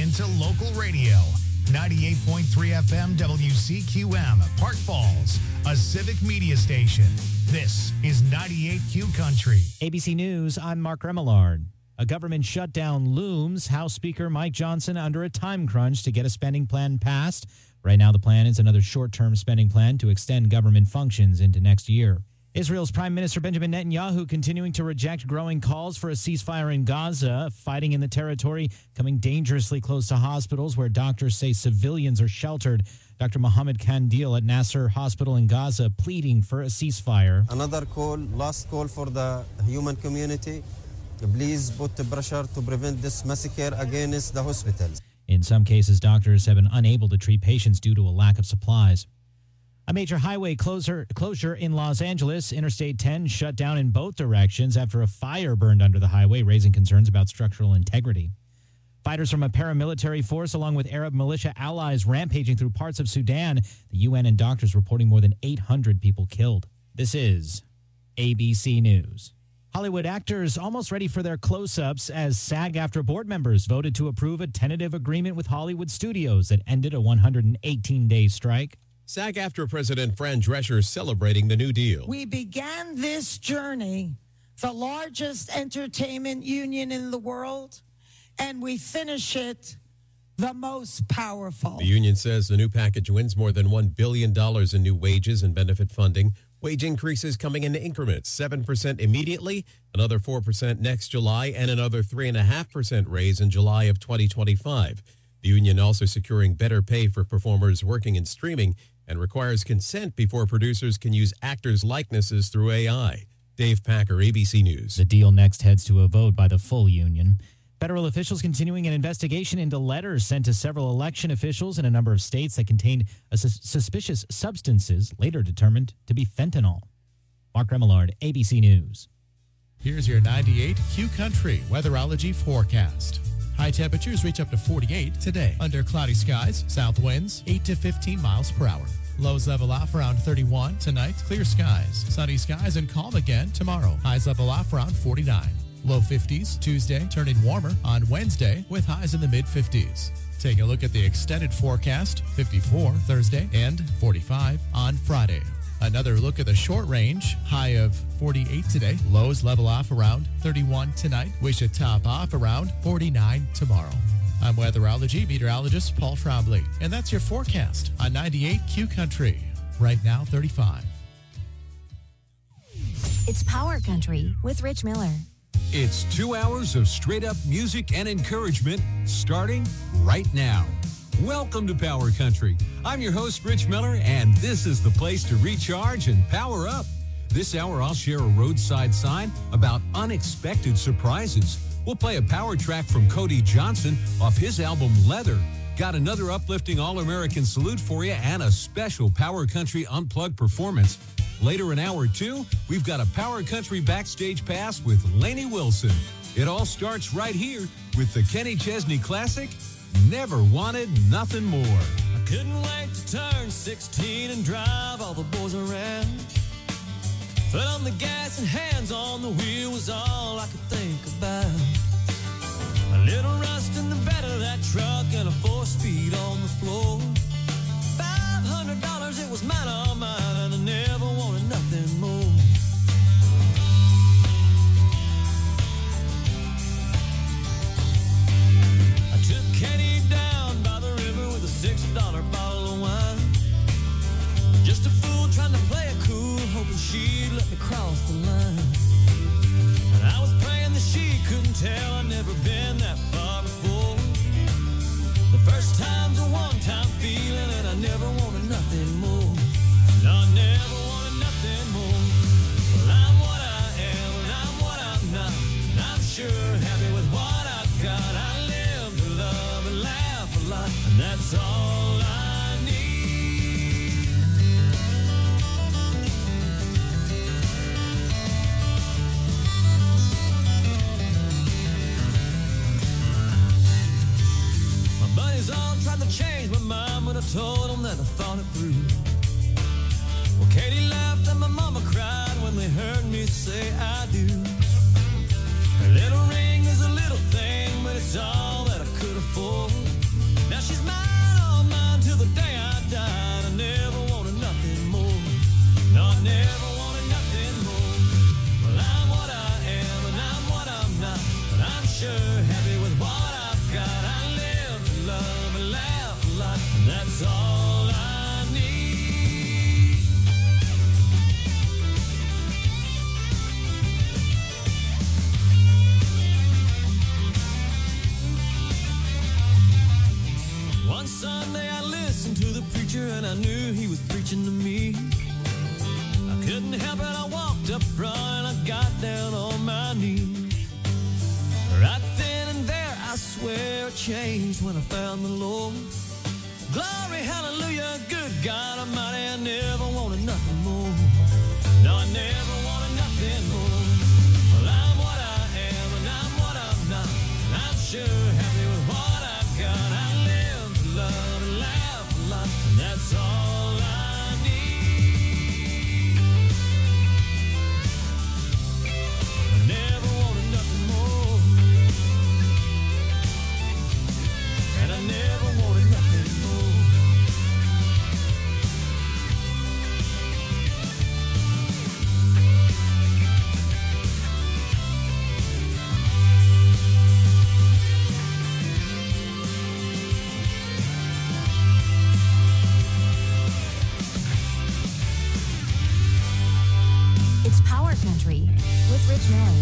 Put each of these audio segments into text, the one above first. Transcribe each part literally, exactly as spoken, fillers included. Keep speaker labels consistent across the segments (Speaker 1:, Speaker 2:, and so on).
Speaker 1: into local radio. ninety-eight point three F M W C Q M, Park Falls, a civic media station. This is ninety-eight Q Country.
Speaker 2: A B C News, I'm Mark Remillard. A government shutdown looms. House Speaker Mike Johnson under a time crunch to get a spending plan passed. Right now, the plan is another short-term spending plan to extend government functions into next year. Israel's Prime Minister Benjamin Netanyahu continuing to reject growing calls for a ceasefire in Gaza, fighting in the territory coming dangerously close to hospitals where doctors say civilians are sheltered. Doctor Mohammed Kandil at Nasser Hospital in Gaza pleading for a ceasefire.
Speaker 3: Another call, last call for the human community. Please put the pressure to prevent this massacre against the hospitals.
Speaker 2: In some cases, doctors have been unable to treat patients due to a lack of supplies. A major highway closure, closure in Los Angeles. Interstate ten shut down in both directions after a fire burned under the highway, raising concerns about structural integrity. Fighters from a paramilitary force along with Arab militia allies rampaging through parts of Sudan. The U N and doctors reporting more than eight hundred people killed. This is A B C News. Hollywood actors almost ready for their close-ups as SAG-AFTRA board members voted to approve a tentative agreement with Hollywood studios that ended a one hundred eighteen day strike.
Speaker 4: SAG-AFTRA President Fran Drescher celebrating the new deal.
Speaker 5: We began this journey, the largest entertainment union in the world, and we finish it the most powerful.
Speaker 4: The union says the new package wins more than one billion dollars in new wages and benefit funding. Wage increases coming in increments, seven percent immediately, another four percent next July, and another three point five percent raise in July of twenty twenty-five. The union also securing better pay for performers working in streaming and requires consent before producers can use actors' likenesses through A I. Dave Packer, A B C News.
Speaker 2: The deal next heads to a vote by the full union. Federal officials continuing an investigation into letters sent to several election officials in a number of states that contained a sus- suspicious substances later determined to be fentanyl. Mark Remillard, A B C News.
Speaker 6: Here's your ninety-eight Q Country weatherology forecast. High temperatures reach up to forty-eight today. Under cloudy skies, south winds eight to fifteen miles per hour. Lows level off around thirty-one. Tonight, clear skies, sunny skies, and calm again tomorrow. Highs level off around forty-nine. Low fifties Tuesday, turning warmer on Wednesday with highs in the mid-fifties. Take a look at the extended forecast, fifty-four Thursday and forty-five on Friday. Another look at the short range, high of forty-eight today. Lows level off around thirty-one tonight. We should top off around forty-nine tomorrow. I'm weatherology meteorologist Paul Trombley, and that's your forecast on ninety-eight Q Country. Right now, thirty-five.
Speaker 7: It's Power Country with Rich Miller.
Speaker 8: It's two hours of straight-up music and encouragement starting right now. Welcome to Power Country. I'm your host, Rich Miller, and this is the place to recharge and power up. This hour, I'll share a roadside sign about unexpected surprises. We'll play a power track from Cody Johnson off his album Leather. Got another uplifting All-American salute for you and a special Power Country Unplugged performance. Later in hour two, we've got a Power Country backstage pass with Lainey Wilson. It all starts right here with the Kenny Chesney classic, Never Wanted Nothing More.
Speaker 9: I couldn't wait to turn sixteen and drive all the boys around. Foot on the gas and hands on the wheel was all I could think about. A little rust in the bed of that truck and a four-speed on the floor. Five hundred dollars, it was mine, all mine, and I never wanted nothing more. I took Kenny down by the river with a six dollar bottle of wine. Just a fool trying to play it cool, hoping she'd let me cross the line. And I was praying that she couldn't tell I'd never been that far before. The first time's a one-time feeling, and I never wanted nothing more. No, I never wanted nothing more. Well, I'm what I am, and I'm what I'm not. And I'm sure happy with what I've got. I live to love and laugh a lot, and that's all I need. My buddies all tried to change my mind when I told them that I thought it through. Well, Katie laughed and my mama cried when they heard me say I do. Her little ring is a little thing, but it's all that I could afford. One Sunday I listened to the preacher and I knew he was preaching to me. I couldn't help it, I walked up front and I got down on my knees. Right then and there, I swear it changed when I found the Lord. Glory, hallelujah, good God Almighty, I never wanted nothing more. No, I never wanted nothing more. Well, I'm what I am and I'm what I'm not. And I'm sure happy with what I've got. I live to love and laugh a lot, and that's all I need. I never wanted nothing more. And I never wanted nothing more.
Speaker 7: It's Power Country with Rich Miller.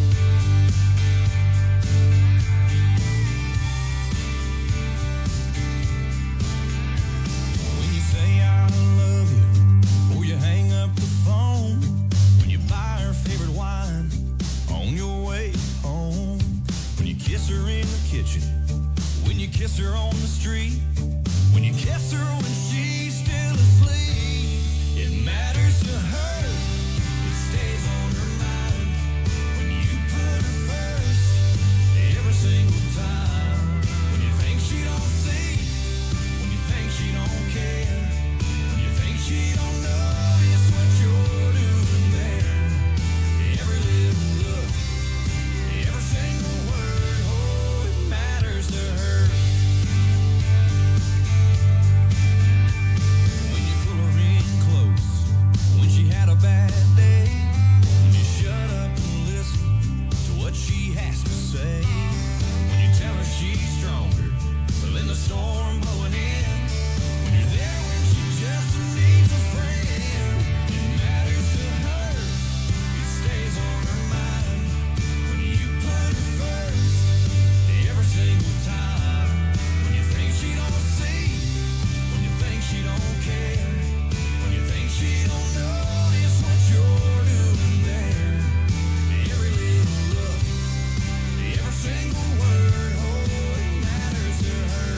Speaker 9: When you say I love you, before you hang up the phone, when you buy her favorite wine on your way home, when you kiss her in the kitchen, when you kiss her on the street, when you kiss her when she's still asleep, it matters to her. It stays on her mind when you put her first every single time. When you think she don't see, when you think she don't care, when you think she don't notice what you're doing there. Every little look, every single word, oh, it matters to her. When you pull her in close, when she had a bad day, when you shut up and listen to what she has to say, when you tell her she's stronger than the storm blowing in, when you're there when she just needs a friend, it matters to her. It stays on her mind when you put her first every single time. When you think she don't see, when you think she don't care, when you think she don't notice what you're doing there. Every little look, every single word, oh, it matters to her.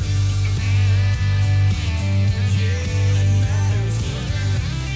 Speaker 9: Yeah, it matters to her.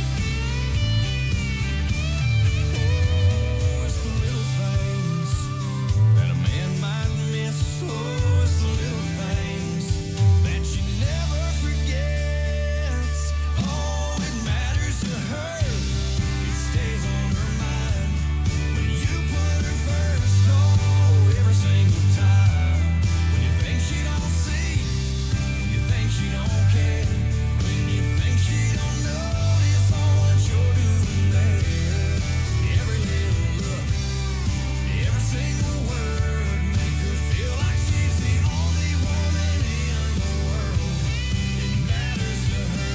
Speaker 9: Oh, it's the little things that a man might miss. Oh, it's the little things that she never forgets. Oh, it matters to her. It stays on her mind when you put her first. Oh, every single time. When you think she don't see, when you think she don't care, when you think she don't notice all what you're doing there. Every little look, every single word, make her feel like she's the only woman in the world. It matters to her.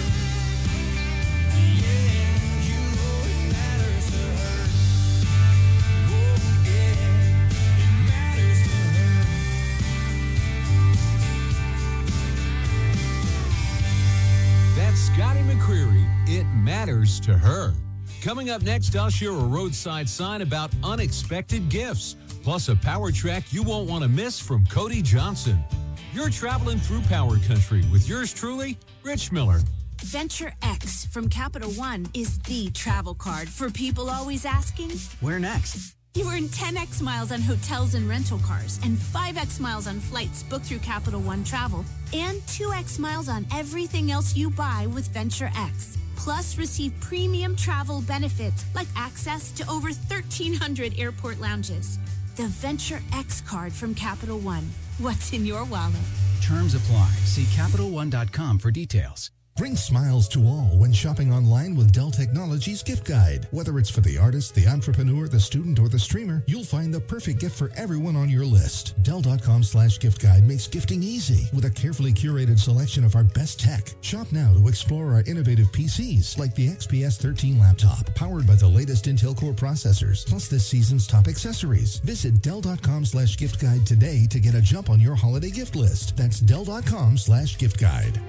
Speaker 9: Yeah, you know it matters to her. Oh, yeah, it matters to her.
Speaker 8: That's Scotty McCreery. It matters to her. Coming up next, I'll share a roadside sign about unexpected gifts, plus a power track you won't want to miss from Cody Johnson. You're traveling through Power Country with yours truly, Rich Miller.
Speaker 10: Venture X from Capital One is the travel card for people always asking,
Speaker 11: Where next?
Speaker 10: you earn ten x miles on hotels and rental cars and five x miles on flights booked through Capital One Travel and two x miles on everything else you buy with Venture X. Plus, receive premium travel benefits like access to over thirteen hundred airport lounges. The Venture X card from Capital One. What's in your wallet?
Speaker 11: Terms apply. See Capital One dot com for details. Bring smiles to all when shopping online with Dell Technologies Gift Guide. Whether it's for the artist, the entrepreneur, the student, or the streamer, you'll find the perfect gift for everyone on your list. Dell.com slash gift guide makes gifting easy with a carefully curated selection of our best tech. Shop now to explore our innovative P Cs like the X P S thirteen laptop, powered by the latest Intel Core processors, plus this season's top accessories. Visit Dell.com slash gift guide today to get a jump on your holiday gift list. That's Dell.com slash gift guide.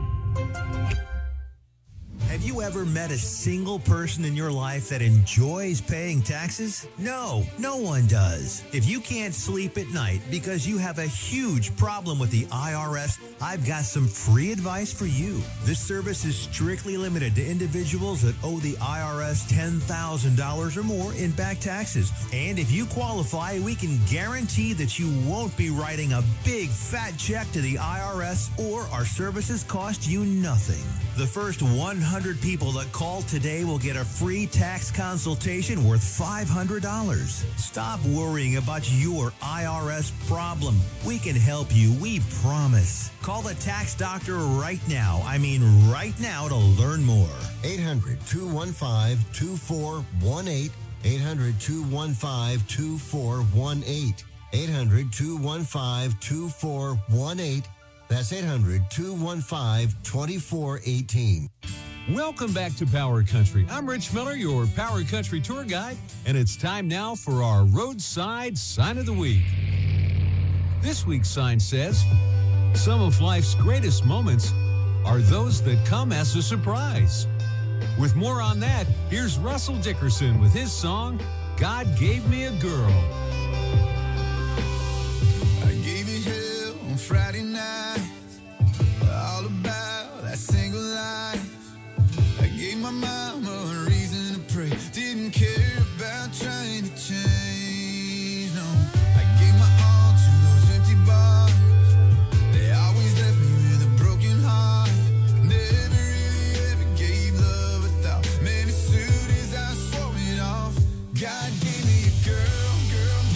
Speaker 12: Have you ever met a single person in your life that enjoys paying taxes? No, no one does. If you can't sleep at night because you have a huge problem with the I R S, I've got some free advice for you. This service is strictly limited to individuals that owe the I R S ten thousand dollars or more in back taxes. And if you qualify, we can guarantee that you won't be writing a big fat check to the I R S, or our services cost you nothing. The first one hundred people that call today will get a free tax consultation worth five hundred dollars. Stop worrying about your I R S problem. We can help you, we promise. Call the tax doctor right now. I mean right now to learn more.
Speaker 13: eight hundred, two one five, two four one eight. eight hundred, two one five, two four one eight. eight hundred, two one five, two four one eight. That's eight hundred, two one five, two four one eight.
Speaker 8: Welcome back to Power Country. I'm Rich Miller, your Power Country tour guide, and it's time now for our roadside sign of the week. This week's sign says, some of life's greatest moments are those that come as a surprise. With more on that, here's Russell Dickerson with his song, God Gave Me a Girl.
Speaker 14: I gave you hell on Friday night, all about that single life. I gave my mama a reason to pray, didn't care about trying to change, no. I gave my all to those empty bars, they always left me with a broken heart. Never really ever gave love a thought, man, as soon as I swore it off, God gave me a girl, girl,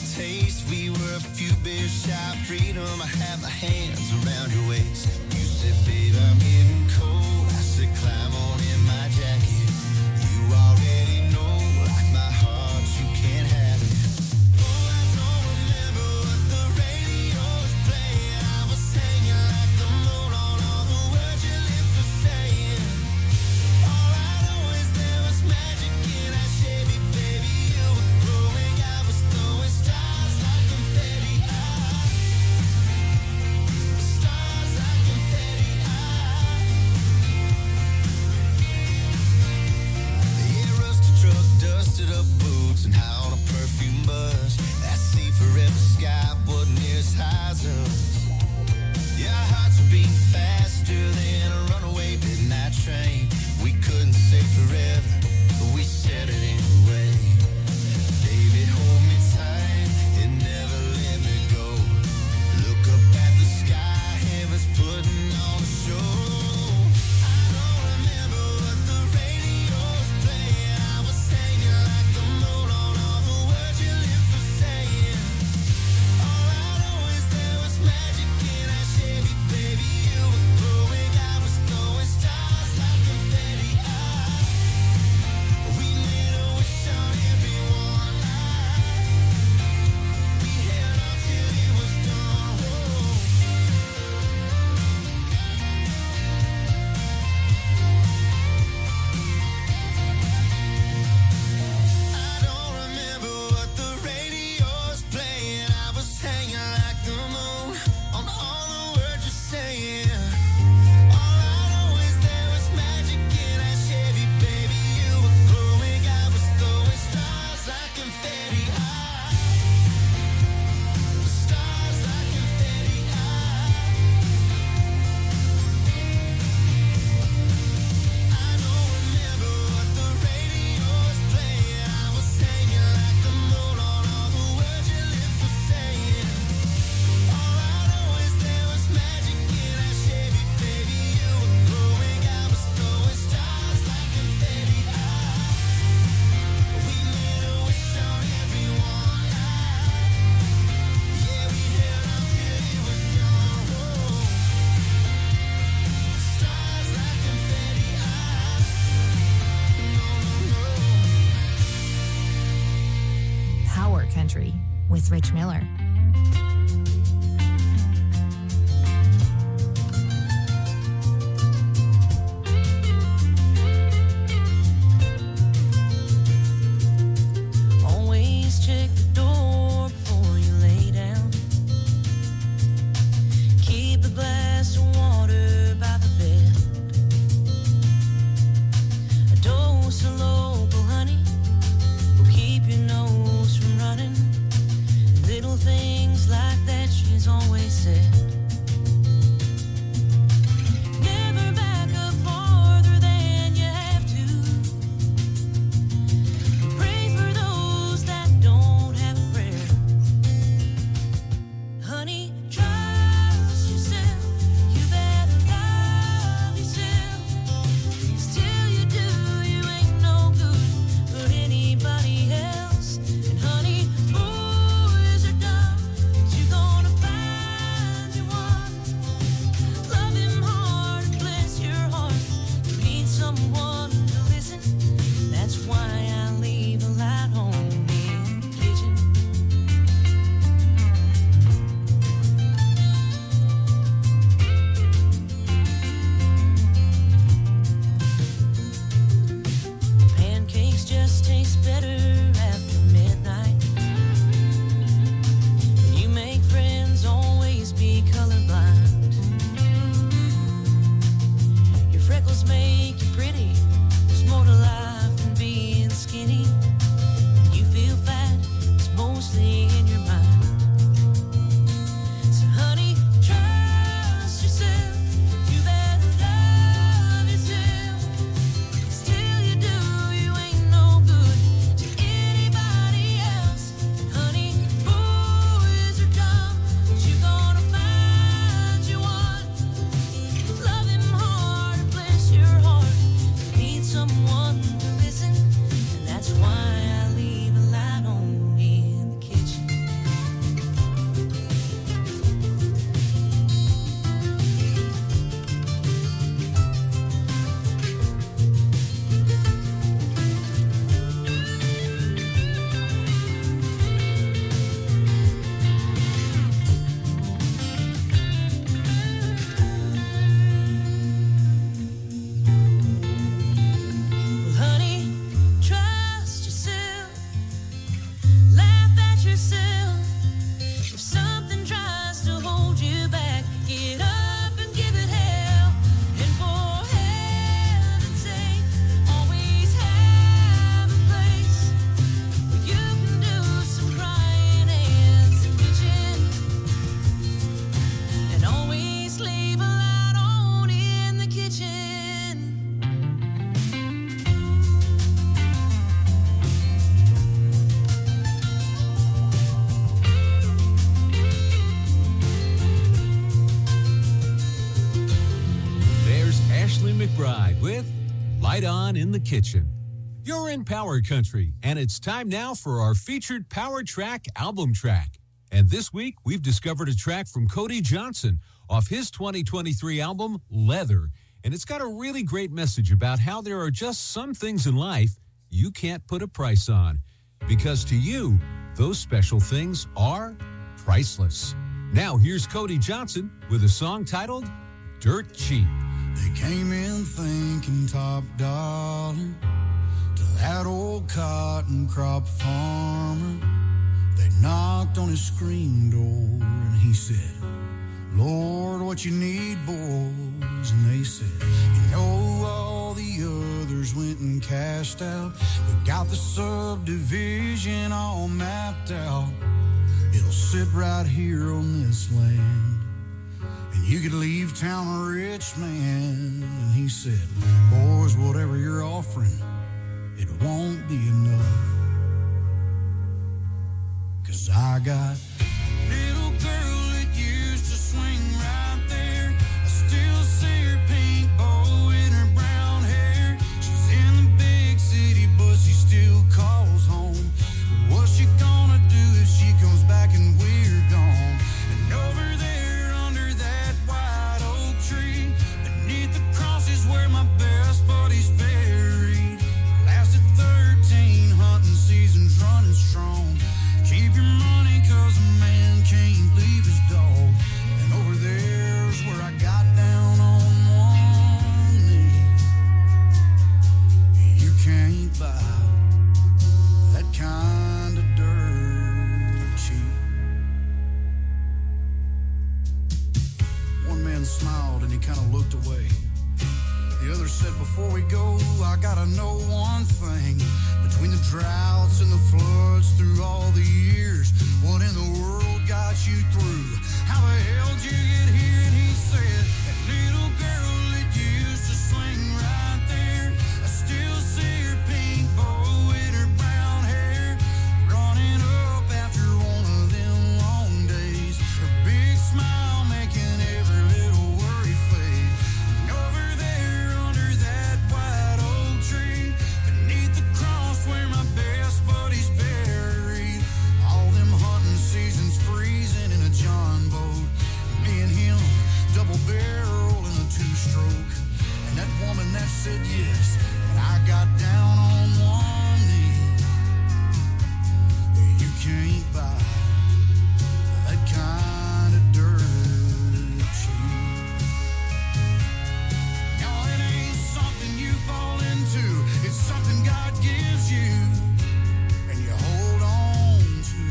Speaker 14: a taste. We were a few beers shy of freedom. I had my hands around your waist. You said, babe, I'm getting cold. I said, climb on in my jacket. You already know, like my heart, you can't have it. Oh, I don't remember what the radio was playing. I was hanging like the moon on all the words your lips were saying. All I know is there was magic in that Chevy, baby. You were glowing. I was throwing stars like confetti. Stars like confetti. Yeah, rusted truck, dusted up boots, and high on a perfume buzz. That sea forever sky wasn't near as high as us. Yeah, our hearts were beating faster than a runaway midnight train. We couldn't say forever, but we said it anyway. Baby, hold me tight and never let me go. Look up at the sky, heaven's putting on a show. I don't remember what the radio was playing. I was hanging like the moon on all the words your lips were saying. All I know is there was magic in that Chevy, baby. You were glowing. I was throwing stars like confetti. We made a wish on everyone. We held on till it was done. I don't remember what the radio was playing. I was hanging like the moon on all the words you're saying. All I know is there was magic in that Chevy, baby. You were glowing. I was throwing stars like confetti. Stars like confetti. I don't remember what the radio was playing. I was hanging like the moon on all the words your lips were saying. All I know is there was magic in that Chevy, baby. You were glowing. I was throwing stars like confetti. We made a wish on everyone. Yeah, we held on till it was gone. Stars like confetti.
Speaker 7: Power Country with Rich Miller.
Speaker 15: Always check the door before you lay down. Keep a glass of water by the bed. A dose of local honey will keep your nose from running. Little things like that she's always said. Never back up farther than you have to. Pray for those that don't have a prayer. Honey, trust yourself. You better love yourself. 'Cause till you do, you ain't no good for anybody else. And honey, boys are dumb, but you're gonna find you one. Love him hard and bless your heart. You need someone to listen. That's why I leave a light on in the kitchen. Pancakes just taste better after midnight. When you make friends, always be colorblind. Your freckles make you pretty. There's more to life than being skinny. When you feel fat, it's mostly in your mind. So honey, trust yourself. You better love yourself. 'Cause till you do, you ain't no good to anybody else. Honey, boys are dumb, but you're gonna find you one. Love him hard and bless your heart. You need someone to listen, and that's why I leave a light on in the kitchen.
Speaker 8: right on in the kitchen. You're in Power Country, and it's time now for our featured Power Track album track. And this week, we've discovered a track from Cody Johnson off his twenty twenty-three album, Leather. And it's got a really great message about how there are just some things in life you can't put a price on. Because to you, those special things are priceless. Now, here's Cody Johnson with a song titled Dirt Cheap.
Speaker 14: They came in thinking top dollar to that old cotton crop farmer. They knocked on his screen door and he said, Lord, what you need, boys? And they said, you know, all the others went and cashed out. We got the subdivision all mapped out. It'll sit right here on this land. And you could leave town a rich man. And he said, boys, whatever you're offering, it won't be enough. 'Cause I got a little girl that used to swing right there. I still see her pink bow in her brown hair. She's in the big city, but she still calls home. What's she gonna do if she comes back and we're gone? And over there under that white oak tree, beneath the cross is where my best buddy's buried. Lasted thirteen hunting seasons running strong. Keep your money 'cause a man can't leave his dog. And over there's where I got down on one knee. You can't buy that kind of dirt cheap. One man smiled and he kind of looked away. The other said, before we go, I gotta know one thing. Between the droughts and the floods through all the years, what in the world got you through? How the hell did you get here? And he said, that little girl that used to swing right there. I still see her pink bow in her brown hair, running up after one of them long days. Her big smile making every little worry fade. And over there under that white oak tree, beneath the cross where my best buddy's buried. All them hunting seasons freezing in a John boat. Me and him, double barrel in a two-stroke. And that woman that said yes, and I got down on one knee. You can't buy that kind of dirt cheap. No, it ain't something you fall into. It's something God gives you, and you hold on to.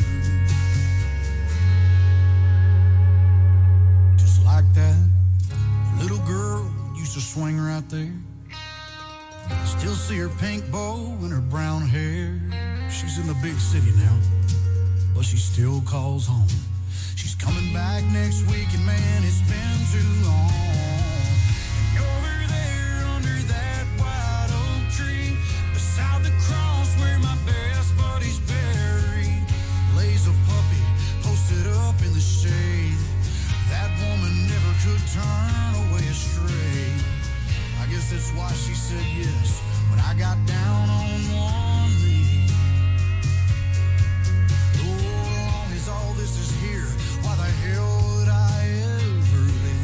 Speaker 14: Just like that, the little girl used to swing right there. I still see her pink bow and her brown hair. She's in the big city now, but she still calls home. She's coming back next week, and man, it's been too long. And over there under that white oak tree, beside the cross where my best buddy's buried, lays a puppy posted up in the shade. That woman never could turn away astray. I guess that's why she said yes when I got down on one knee. Oh, long as all this is here, why the hell would I ever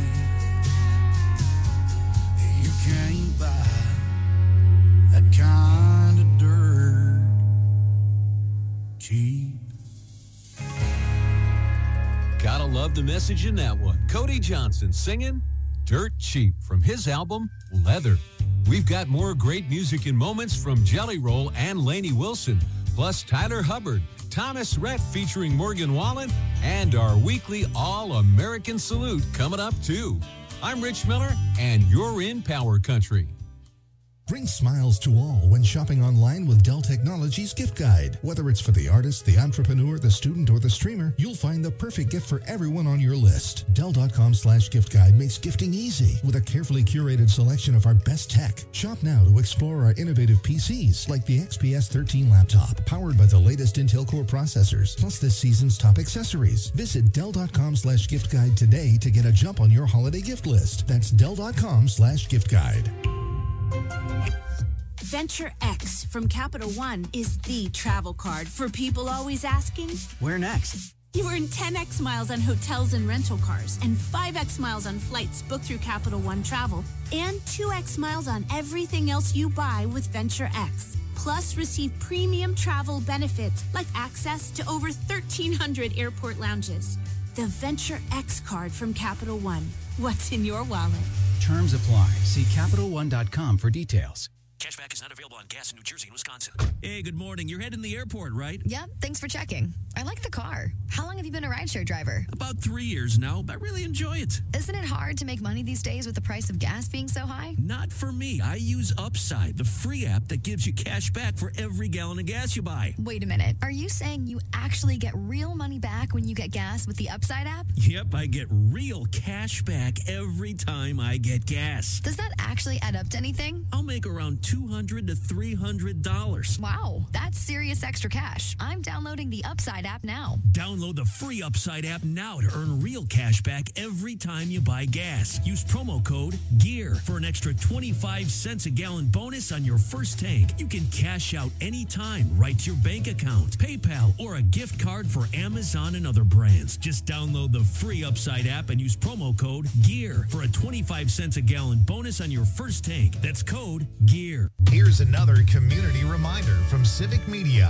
Speaker 14: leave? You can't buy that kind of dirt cheap.
Speaker 8: Gotta love the message in that one. Cody Johnson singing Dirt Cheap from his album, Leather. We've got more great music and moments from Jelly Roll and Lainey Wilson, plus Tyler Hubbard, Thomas Rhett featuring Morgan Wallen, and our weekly All-American Salute coming up, too. I'm Rich Miller, and you're in Power Country.
Speaker 11: Bring smiles to all when shopping online with Dell Technologies Gift Guide. Whether it's for the artist, the entrepreneur, the student, or the streamer, you'll find the perfect gift for everyone on your list. Dell.com slash gift guide makes gifting easy with a carefully curated selection of our best tech. Shop now to explore our innovative P Cs like the X P S thirteen laptop, powered by the latest Intel Core processors, plus this season's top accessories. Visit Dell.com slash gift guide today to get a jump on your holiday gift list. That's Dell.com slash gift guide.
Speaker 10: Venture X from Capital One is the travel card for people always asking,
Speaker 16: where next?
Speaker 10: You earn ten X miles on hotels and rental cars and five X miles on flights booked through Capital One Travel and two X miles on everything else you buy with Venture X. Plus, receive premium travel benefits like access to over thirteen hundred airport lounges. The Venture X card from Capital One. What's in your wallet?
Speaker 16: Terms apply. See Capital One dot com for details.
Speaker 17: Cashback is not available on gas in New Jersey and Wisconsin. Hey, good morning. You're heading to the airport, right?
Speaker 18: Yep, thanks for checking. I like the car. How long have you been a rideshare driver?
Speaker 17: About three years now, but I really enjoy it.
Speaker 18: Isn't it hard to make money these days with the price of gas being so high?
Speaker 17: Not for me. I use Upside, the free app that gives you cash back for every gallon of gas you buy.
Speaker 18: Wait a minute. Are you saying you actually get real money back when you get gas with the Upside app?
Speaker 17: Yep, I get real cash back every time I get gas.
Speaker 18: Does that actually add up to anything?
Speaker 17: I'll make around two hundred to three hundred dollars.
Speaker 18: Wow, that's serious extra cash. I'm downloading the Upside app now.
Speaker 17: Download the free Upside app now to earn real cash back every time you buy gas. Use promo code GEAR for an extra twenty-five cents a gallon bonus on your first tank. You can cash out anytime right to your bank account, PayPal, or a gift card for Amazon and other brands. Just download the free Upside app and use promo code GEAR for a twenty-five cents a gallon bonus on your first tank. That's code GEAR.
Speaker 1: Here's another community reminder from Civic Media.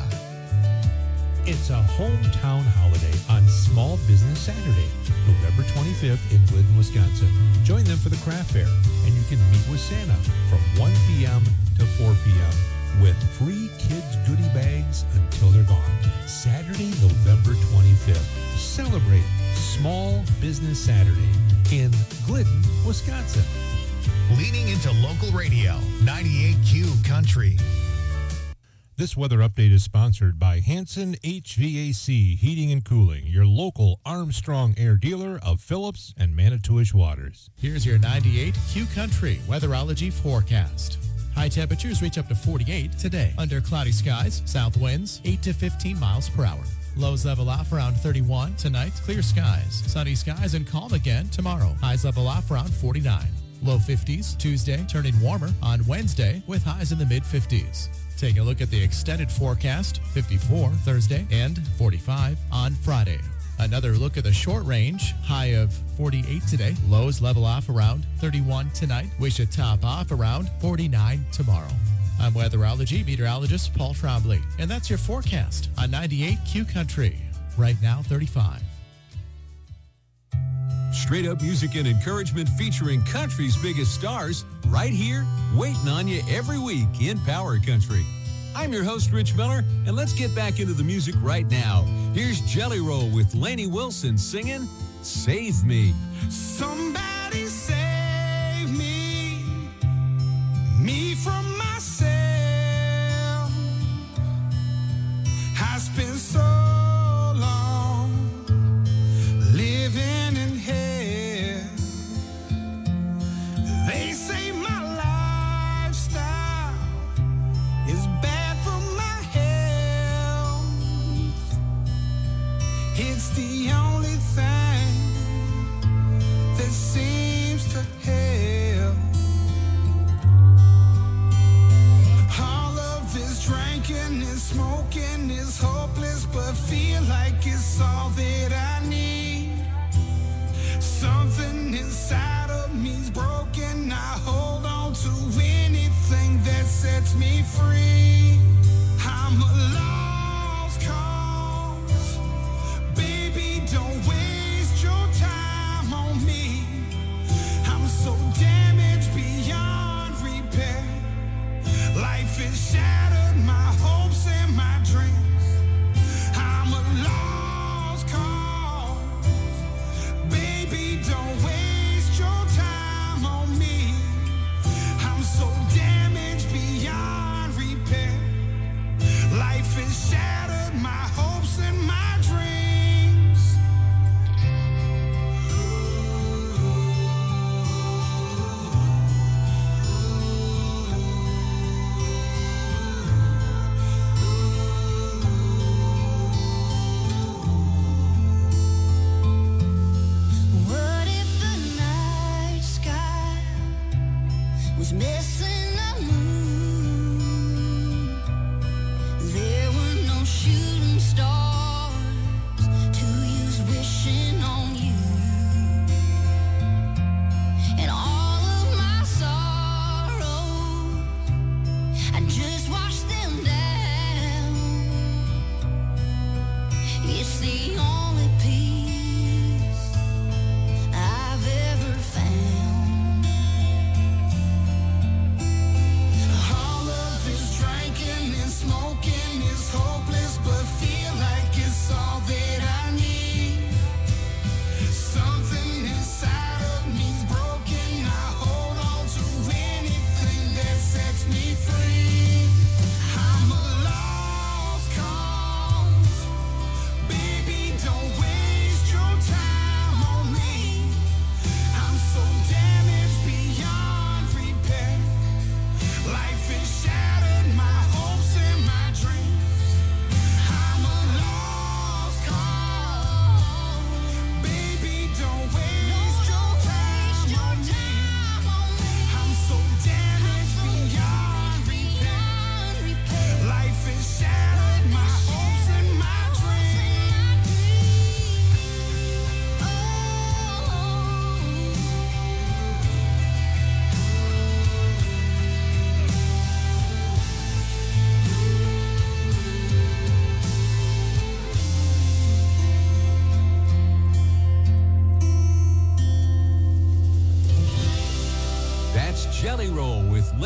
Speaker 19: It's a hometown holiday on Small Business Saturday, November twenty-fifth in Glidden, Wisconsin. Join them for the craft fair, and you can meet with Santa from one p.m. to four p.m. with free kids' goodie bags until they're gone. Saturday, November twenty-fifth. Celebrate Small Business Saturday in Glidden, Wisconsin.
Speaker 1: Leading into local radio, ninety-eight Q Country.
Speaker 19: This weather update is sponsored by Hanson H V A C Heating and Cooling, your local Armstrong Air dealer of Phillips and Manitowish Waters.
Speaker 6: Here's your ninety-eight Q Country weatherology forecast. High temperatures reach up to forty-eight today. Under cloudy skies, south winds eight to fifteen miles per hour. Lows level off around thirty-one. Tonight, clear skies, sunny skies, and calm again tomorrow. Highs level off around forty-nine. Low fifties Tuesday, turning warmer on Wednesday with highs in the mid-fifties. Take a look at the extended forecast, fifty-four Thursday and forty-five on Friday. Another look at the short range, high of forty-eight today. Lows level off around thirty-one tonight. We should top off around forty-nine tomorrow. I'm weatherology meteorologist Paul Trombley, and that's your forecast on ninety-eight Q Country. Right now, thirty-five.
Speaker 8: Straight up music and encouragement featuring country's biggest stars right here, waiting on you every week in Power Country. I'm your host, Rich Miller, and let's get back into the music right now. Here's Jelly Roll with Lainey Wilson singing Save Me.
Speaker 14: Somebody save me, me from myself. I spent so long living in hell. They say my lifestyle is bad for my health. It's the only thing that seems to help. All of this drinking and smoking is hopeless, but feel like it's all that I need. Something inside of me's broken. I hold on to anything that sets me free. I'm a lost cause. Baby, don't waste your time on me. I'm so damaged beyond repair. Life has shattered my hopes and my dreams. I'm a lost cause. Baby, don't waste your time on me. I'm so damaged beyond repair. Life has shattered my hopes and my dreams. What if the night sky was missing a moon?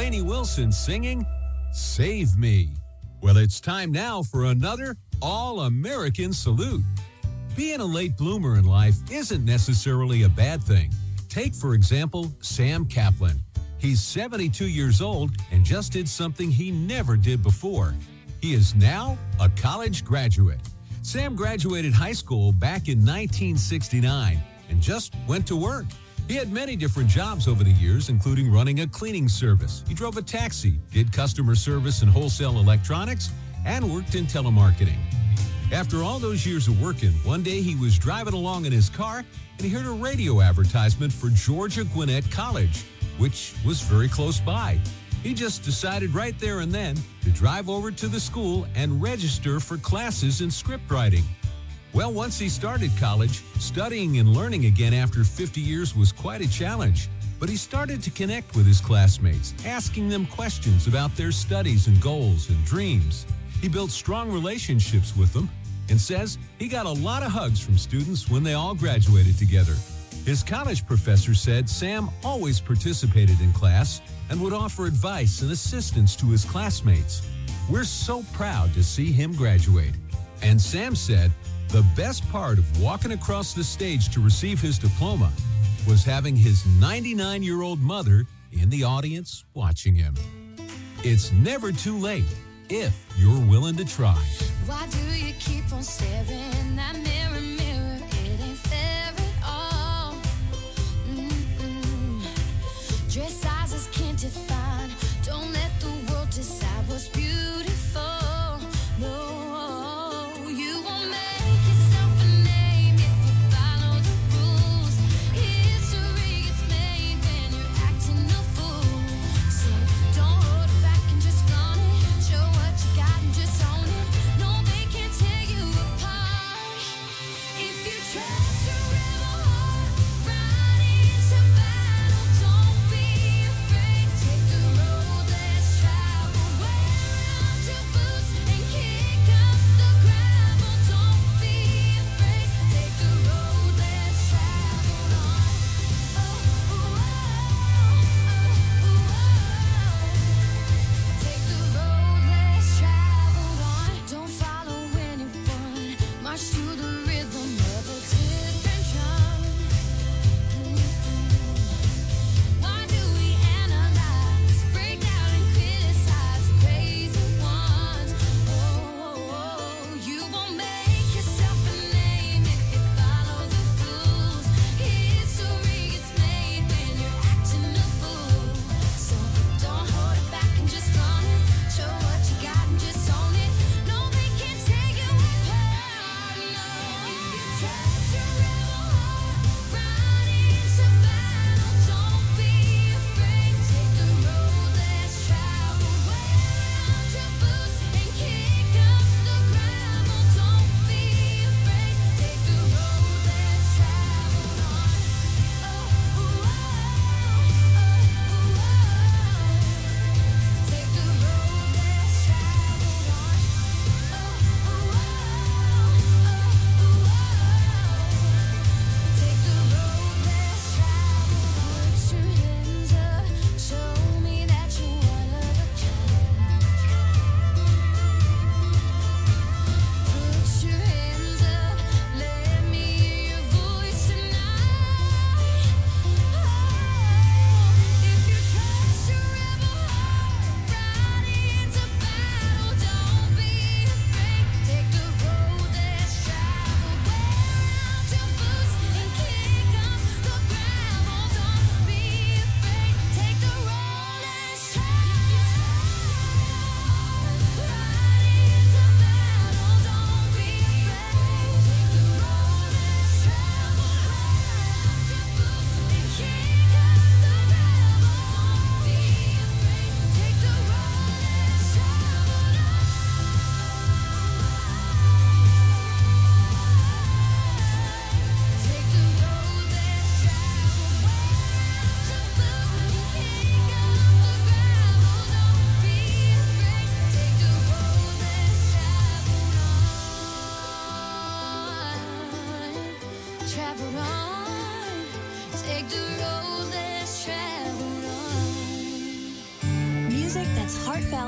Speaker 8: Lainey Wilson singing Save Me. Well, it's time now for another All-American Salute. Being a late bloomer in life isn't necessarily a bad thing. Take, for example, Sam Kaplan. He's seventy-two years old and just did something he never did before. He is now a college graduate. Sam graduated high school back in nineteen sixty-nine and just went to work. He had many different jobs over the years, including running a cleaning service. He drove a taxi, did customer service in wholesale electronics, and worked in telemarketing. After all those years of working, one day he was driving along in his car and he heard a radio advertisement for Georgia Gwinnett College, which was very close by. He just decided right there and then to drive over to the school and register for classes in script writing. Well, once he started college, studying and learning again after fifty years was quite a challenge. But he started to connect with his classmates, asking them questions about their studies and goals and dreams. He built strong relationships with them and says he got a lot of hugs from students when they all graduated together. His college professor said Sam always participated in class and would offer advice and assistance to his classmates. We're so proud to see him graduate. And Sam said the best part of walking across the stage to receive his diploma was having his ninety-nine-year-old mother in the audience watching him. It's never too late if you're willing to try.
Speaker 15: Why do you keep on staring that mirror, mirror? It ain't fair at all. Mm-mm. Dress sizes can't define. Don't let the world decide what's beautiful. No, you won't make yourself a name if you follow the rules. History gets made when you're acting a fool. So don't hold it back and just flaunt it. Show what you got and just own it. No, they can't tear you apart.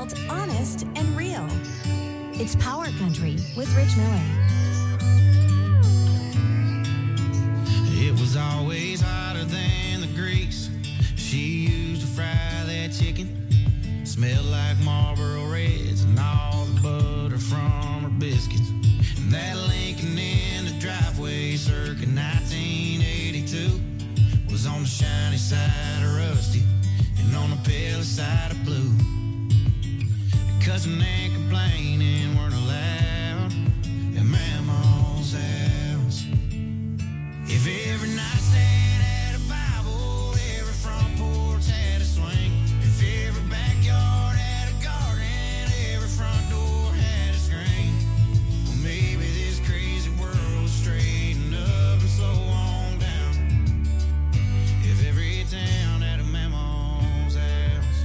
Speaker 7: world honest and real. It's Power Country with Rich Miller.
Speaker 20: It was always hotter than the grease she used to fry that chicken. Smelled like Marlboro Reds and all the butter from her biscuits. And that Lincoln in the driveway circa nineteen eighty-two was on the shiny side of rusty and on the pale side of blue. Cussing and complaining weren't allowed at Mama's house. If every nightstand had a Bible, every front porch had a swing. If every backyard had a garden, every front door had a screen. Well, maybe this crazy world would straighten up and slow on down. If every town had a Mama's house.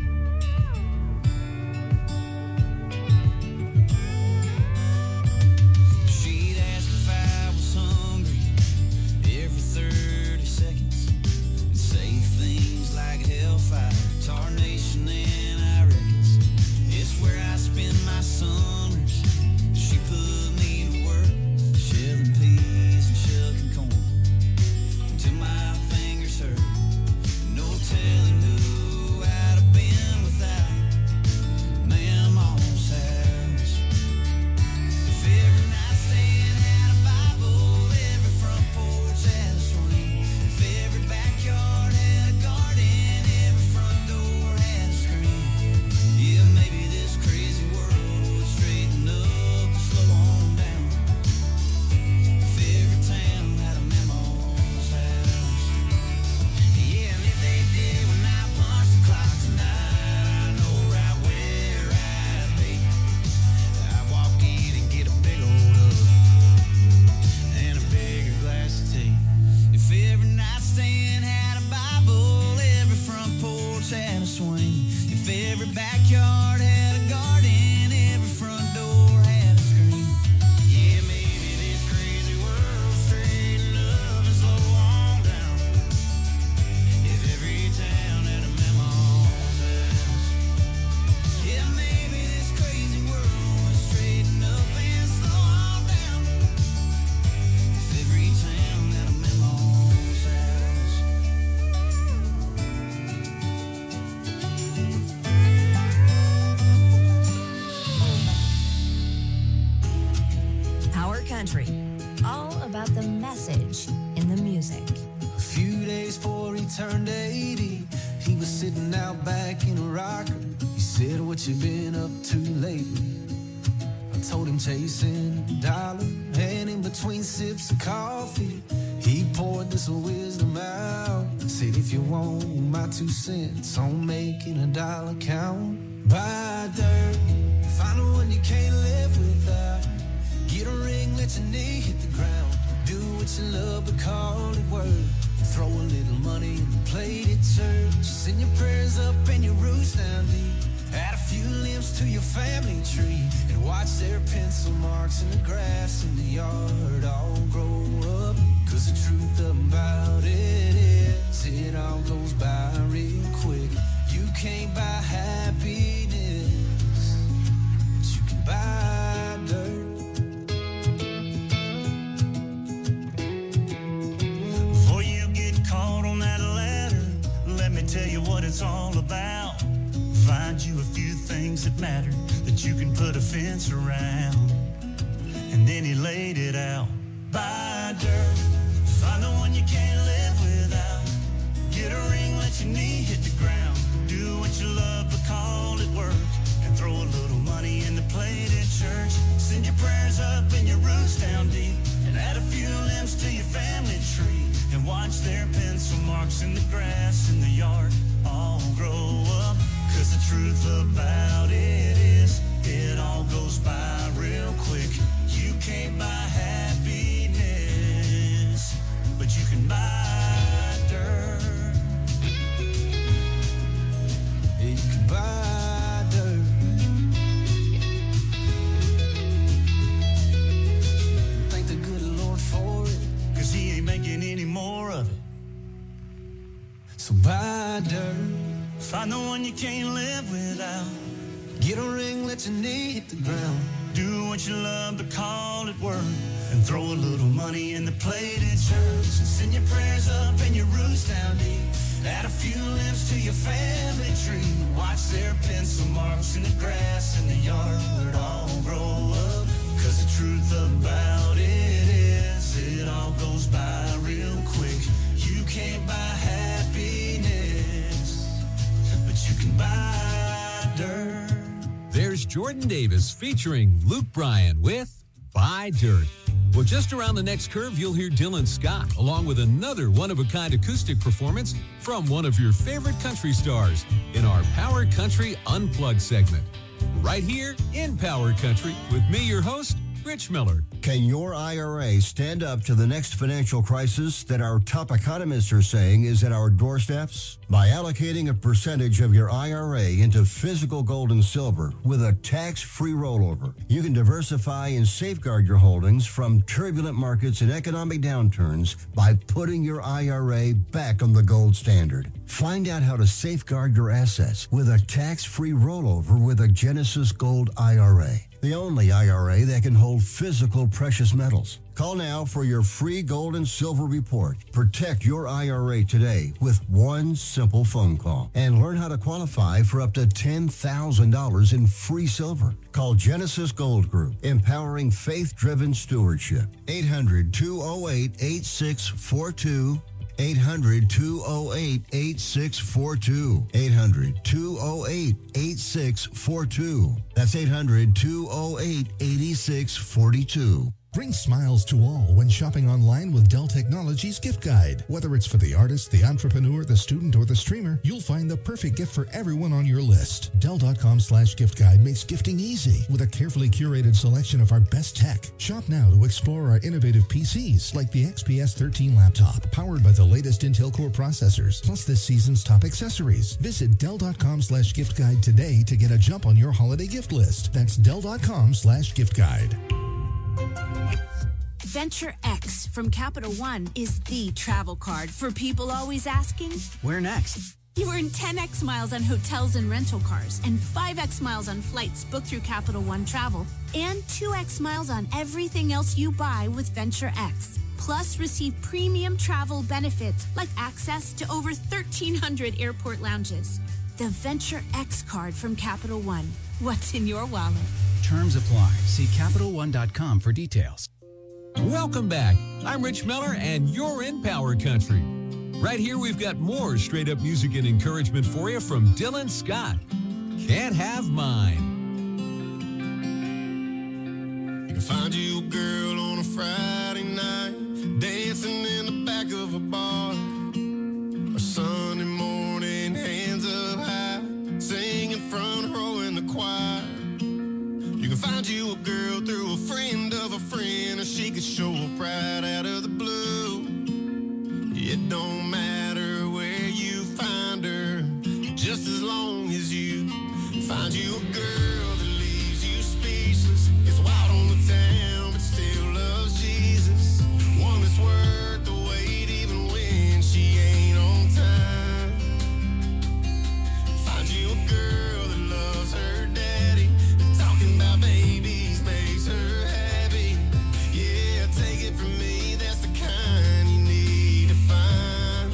Speaker 20: She'd ask if I was hungry every thirty seconds and say things like hellfire, tarnation, and I reckons it's where I spend my summers. She put me to work, shelling peas and shucking corn until my fingers hurt. No telling who I'd have been without Mama's house. If every nightstand had a Bible, every front porch had a swing. If every backyard had a garden, every front door had a screen. Yeah, maybe this crazy world would straighten up and slow on down. If every town had a Mama's house. Yeah, and if they did when I punch the clock tonight, I know right where I'd be. I'd walk in and get a big old hug and a bigger glass of tea. If every nightstand had a Bible, every front porch had a swing. If every backyard had a garden, every front door had a screen. Yeah, maybe this crazy world would straighten up and slow on down. If every town had a Mama's house. Yeah, maybe this crazy world would straighten up and slow on down. If every town had a Mama's house.
Speaker 7: Power Country, all about the message in the music.
Speaker 20: A few days before he turned eighty, he was sitting out back in a rocker. He said, "What you been up to lately?" I told him chasing a dollar, and in between sips of coffee, he poured this wisdom out. Said, "If you want my two cents on making a dollar count, buy dirt, find the one you can't live without. Get a ring, let your knee hit the ground. Do what you love, but call it work. Throw a little money in the plate at church. Send your prayers up and your roots down deep. Add a few limbs to your family tree and watch their pencil marks in the grass in the yard all grow up. Cause the truth about it is, it all goes by real quick. You can't buy happiness, but you can buy dirt. Before you get caught on that ladder, let me tell you what it's all about. Find you a few things that matter that you can put a fence around. And then he laid it out. Buy dirt, find the one you can't live without. Get a ring, let your knee hit the ground. Do what you love, but call it work. And throw a little money in the plate at church. Send your prayers up and your roots down deep. And add a few limbs to your family tree. And watch their pencil marks in the grass in the yard all grow up. Cause the truth about it is, it all goes by real quick. You can't buy happiness, but you can buy dirt. You can buy dirt. Thank the good Lord for it, cause he ain't making any more of it. So buy dirt. Find the one you can't live without. Get a ring, let your knee hit the ground. Do what you love, but call it work. And throw a little money in the plate at church. And send your prayers up and your roots down deep. Add a few limbs to your family tree. Watch their pencil marks in the grass in the yard all grow up. Cause the truth about it is, it all goes by real quick. You can't buy happiness, but you can buy dirt.
Speaker 8: There's Jordan Davis featuring Luke Bryan with Buy Dirt. Well, just around the next curve, you'll hear Dylan Scott, along with another one-of-a-kind acoustic performance from one of your favorite country stars in our Power Country Unplugged segment. Right here in Power Country with me, your host, Rich Miller.
Speaker 13: Can your I R A stand up to the next financial crisis that our top economists are saying is at our doorsteps? By allocating a percentage of your I R A into physical gold and silver with a tax-free rollover, you can diversify and safeguard your holdings from turbulent markets and economic downturns by putting your I R A back on the gold standard. Find out how to safeguard your assets with a tax-free rollover with a Genesis Gold I R A. The only I R A that can hold physical precious metals. Call now for your free gold and silver report. Protect your I R A today with one simple phone call and learn how to qualify for up to ten thousand dollars in free silver. Call Genesis Gold Group, empowering faith-driven stewardship. eight hundred, two oh eight, eight six four two. eight hundred, two oh eight, eight six four two. eight hundred, two oh eight, eight six four two. That's eight hundred, two oh eight, eight six four two.
Speaker 11: Bring smiles to all when shopping online with Dell Technologies Gift Guide. Whether it's for the artist, the entrepreneur, the student, or the streamer, you'll find the perfect gift for everyone on your list. Dell.com slash gift guide makes gifting easy with a carefully curated selection of our best tech. Shop now to explore our innovative P Cs like the X P S thirteen laptop, powered by the latest Intel Core processors, plus this season's top accessories. Visit Dell.com slash gift guide today to get a jump on your holiday gift list. That's Dell.com slash gift guide.
Speaker 10: Venture X from Capital One is the travel card for people always asking,
Speaker 16: Where next?
Speaker 10: You earn ten x miles on hotels and rental cars and five x miles on flights booked through Capital One Travel and two x miles on everything else you buy with Venture X. Plus, receive premium travel benefits like access to over thirteen hundred airport lounges. The Venture X card from Capital One. What's in your wallet?
Speaker 16: Terms apply. See Capital One dot com for details.
Speaker 8: Welcome back. I'm Rich Miller, and you're in Power Country. Right here, we've got more straight-up music and encouragement for you from Dylan Scott. Can't Have Mine.
Speaker 14: You can find you a girl on a Friday night, dancing in the back of a bar. Or Sunday morning, hands up high, singing front row in the choir. You can find you a girl through a friend of a friend, or she could show up right out of the blue. It don't matter where you find her, just as long as you find you a girl that leaves you speechless, gets wild on the town but still loves Jesus. One that's worth the wait even when she ain't on time. Find you a girl that loves her daddy, talking about babies makes her happy. Yeah, take it from me, that's the kind you need to find.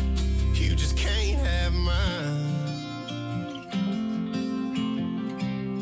Speaker 14: You just can't have mine.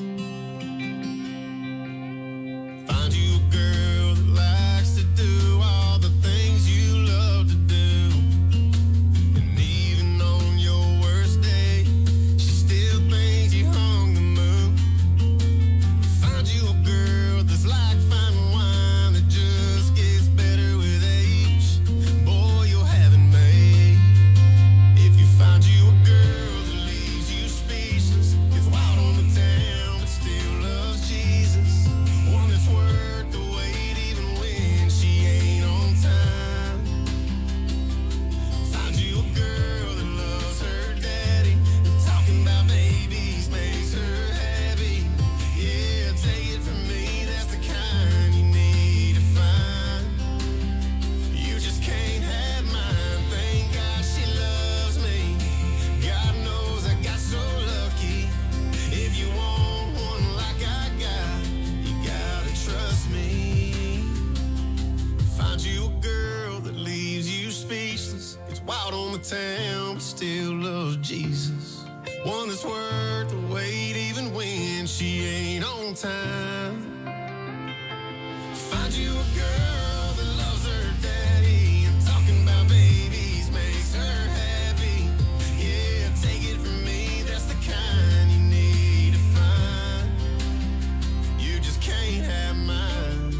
Speaker 21: town, but still loves Jesus. One that's worth the wait even when she ain't on time. Find you a girl that loves her daddy, and talking about babies makes her happy. Yeah, take it from me, that's the kind you need to find. You just can't have mine.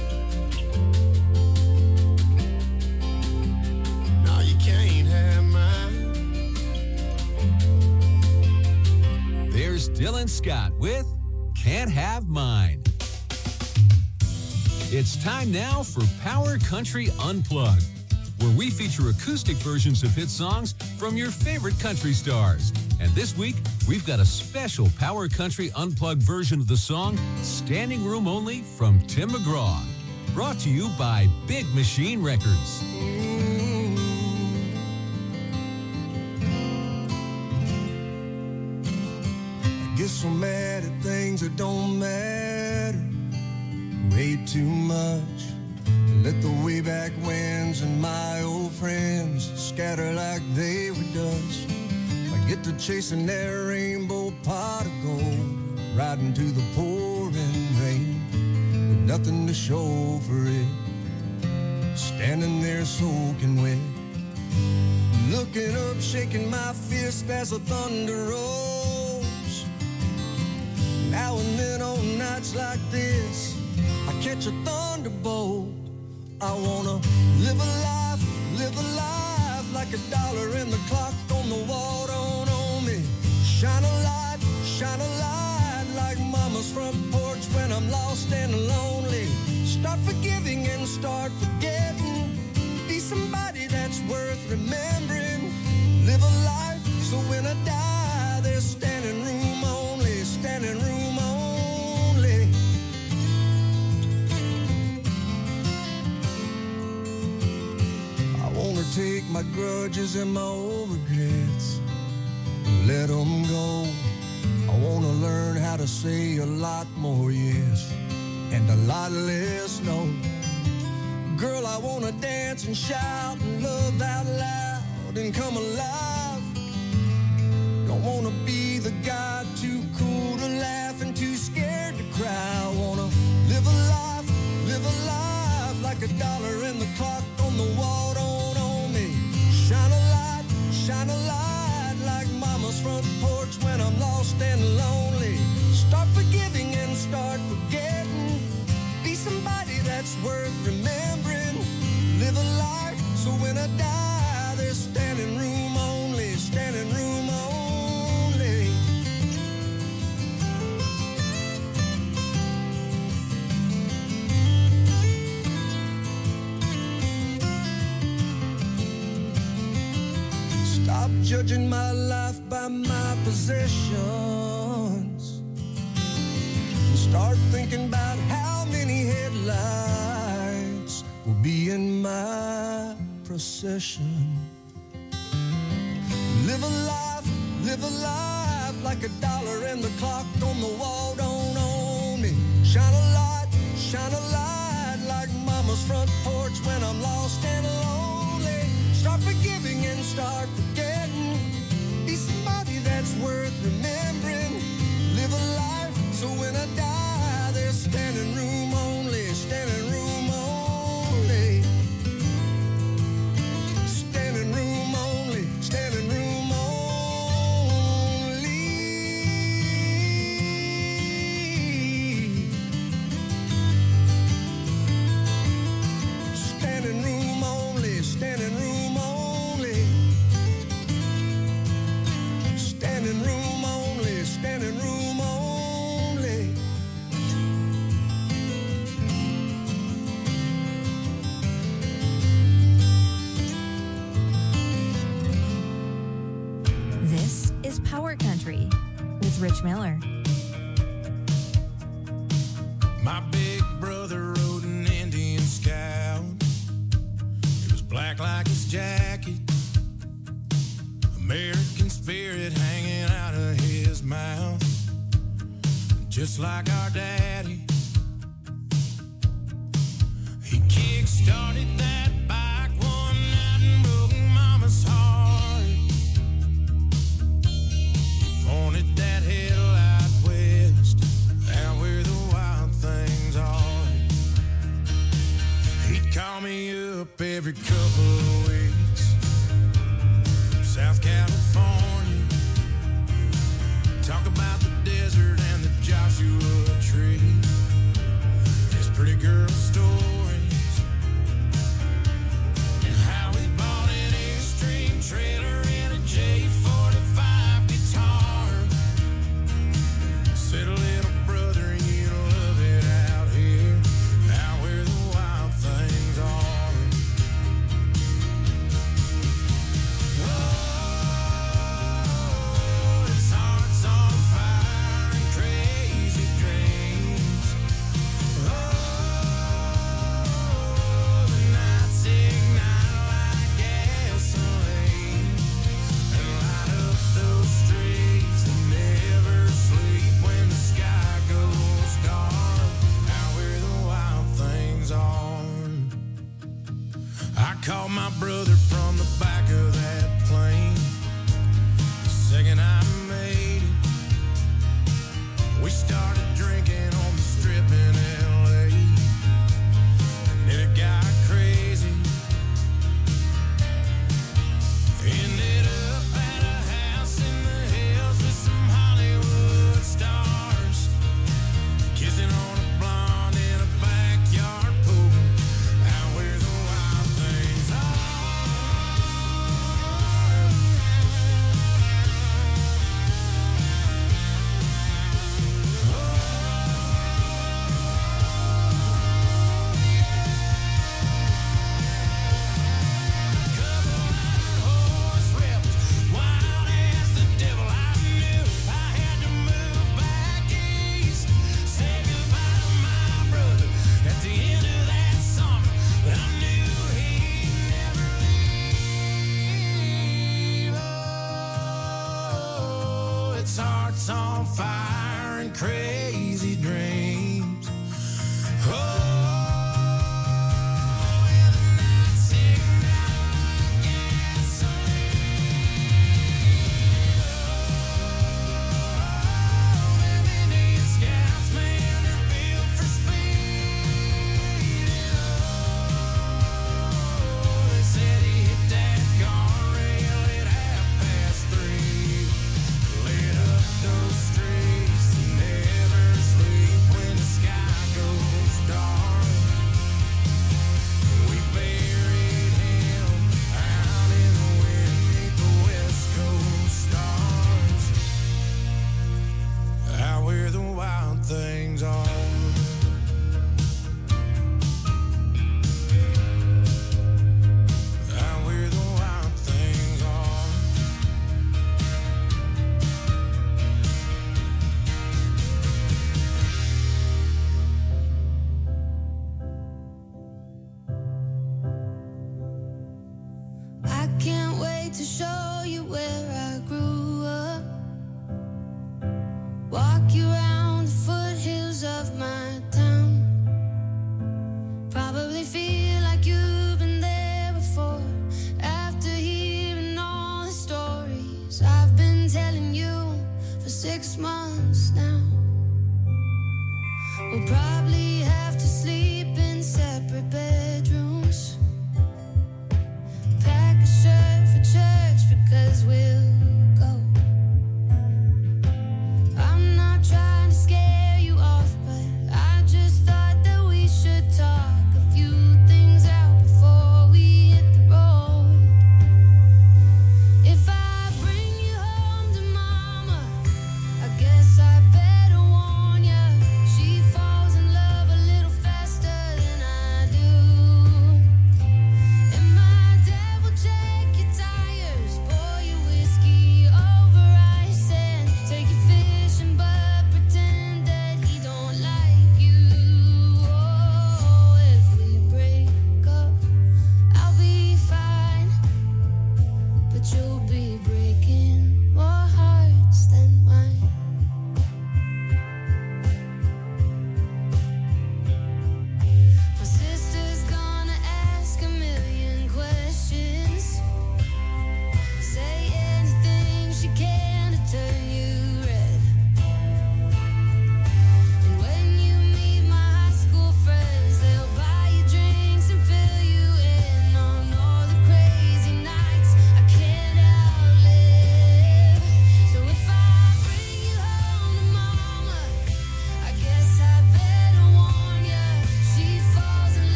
Speaker 21: No, you can't have mine.
Speaker 8: There's Dylan Scott with Can't Have Mine. It's time now for Power Country Unplugged, where we feature acoustic versions of hit songs from your favorite country stars. And this week, we've got a special Power Country Unplugged version of the song Standing Room Only from Tim McGraw. Brought to you by Big Machine Records.
Speaker 21: Get so mad at things that don't matter way too much. Let the way back winds and my old friends scatter like they were dust. I get to chasing that rainbow pot of gold, riding to the pouring rain with nothing to show for it, standing there soaking wet, looking up, shaking my fist as the thunder rolls. Now and then on nights like this, I catch a thunderbolt. I wanna live a life, live a life like a dollar in the clock on the wall. Don't own me. Shine a light, shine a light like mama's front porch when I'm lost and lonely. Start forgiving and start forgetting. Be somebody that's worth remembering. Live a life so when I die, there's standing room only, standing room only. I wanna take my grudges and my old regrets and let them go. I wanna learn how to say a lot more yes and a lot less no. Girl, I wanna dance and shout and love out loud and come alive. Don't wanna be the guy too cool to laugh and too scared to cry. I wanna live a life, live a life like a dollar in the clock on the wall. Don't own me. Shine a light, shine a light like mama's front porch when I'm lost and lonely. Start forgiving and start forgetting. Be somebody that's worth remembering. Live a life so when I die, there's standing room only, standing room only. Stop judging my life by my possessions. Start thinking about how many headlights will be in my procession. Live a life, live a life like a dollar in the clock on the wall. Don't own me. Shine a light, shine a light like mama's front porch when I'm lost and lonely. Start forgiving and start forgetting. Be somebody that's worth remembering. Live a life so when I die, there's standing room only, standing room only. Standing room only, standing room only. Standing room only, standing room only. Standing room only, standing room only.
Speaker 7: This is Power Country with Rich Miller.
Speaker 21: My big brother rode an Indian Scout. It was black like his jacket, American spirit hanging out of his mouth, just like our daddy. He kick-started that bike one night and broke Mama's heart.
Speaker 14: up every couple of weeks. South California, talk about the desert and the Joshua tree. There's pretty girl stories and how we bought an Airstream trailer and a J forty-five guitar. Said, little brother, you love it out here, out where the wild things are. Oh, it's hearts on fire and crazy dreams. Oh, the nights ignite like gasoline and light up those streets that never sleep when the sky goes dark, out where the wild things are. I called my brother from the back of that plane the second I made it. We started drinking on the strip in L A, and then it got crazy. Ended up at a house in the hills with some Hollywood stars, kissing on a blonde in a backyard pool, out where the wild things are. Horse whipped, wild as the devil. I knew I had to move back east, say goodbye to my brother at the end of that summer, but I knew he'd never leave. Oh, it's hearts on fire and crazy dreams.